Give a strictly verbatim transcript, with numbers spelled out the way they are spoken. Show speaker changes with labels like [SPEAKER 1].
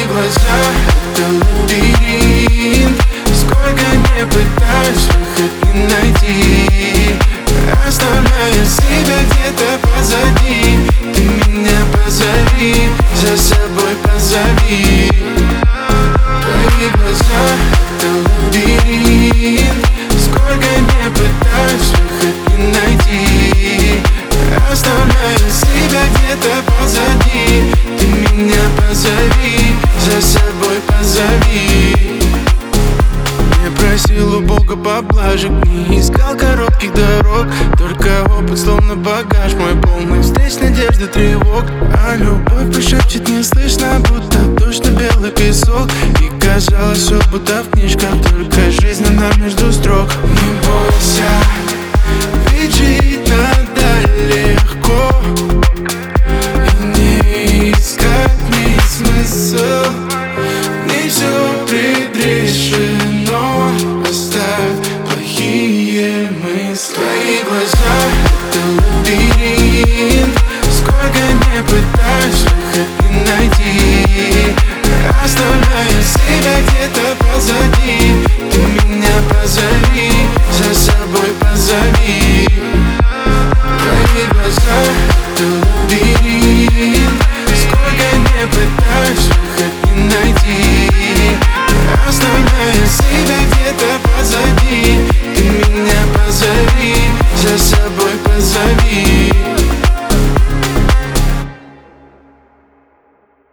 [SPEAKER 1] Твои глаза — это лабиринт. Сколько не пытаюсь, выход не найти. Оставляя себя где-то позади. Ты меня позови, за собой позови. Твои глаза — это лабиринт. Сколько не пытаюсь, выход не найти. Оставляя себя где-то позади. Ты меня позови, за собой позови. Не просил у Бога поблажек, не искал коротких дорог. Только опыт, словно багаж мой, полный встреч, надежды, тревог. А любовь пошепчет неслышно, будто дождь на белый песок. И казалось, все будто в книжках, только жизнь она между строк. Не бойся,